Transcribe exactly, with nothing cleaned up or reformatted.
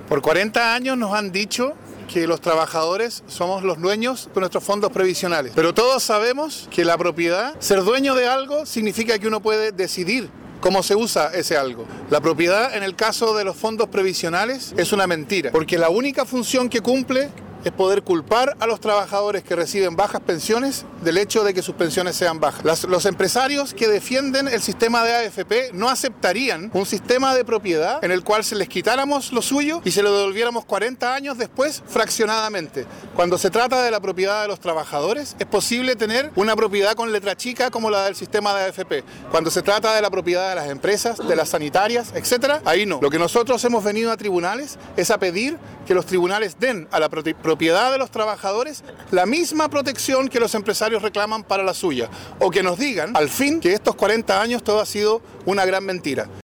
Por cuarenta años nos han dicho que los trabajadores somos los dueños de nuestros fondos previsionales. Pero todos sabemos que la propiedad, ser dueño de algo, significa que uno puede decidir cómo se usa ese algo. La propiedad, en el caso de los fondos previsionales, es una mentira, porque la única función que cumple es poder culpar a los trabajadores que reciben bajas pensiones del hecho de que sus pensiones sean bajas. Las, los empresarios que defienden el sistema de A F P no aceptarían un sistema de propiedad en el cual se les quitáramos lo suyo y se lo devolviéramos cuarenta años después fraccionadamente. Cuando se trata de la propiedad de los trabajadores, es posible tener una propiedad con letra chica como la del sistema de A F P. Cuando se trata de la propiedad de las empresas, de las sanitarias, etcétera, ahí no. Lo que nosotros hemos venido a tribunales es a pedir que los tribunales den a la propiedad propiedad de los trabajadores la misma protección que los empresarios reclaman para la suya, o que nos digan al fin que estos cuarenta años todo ha sido una gran mentira.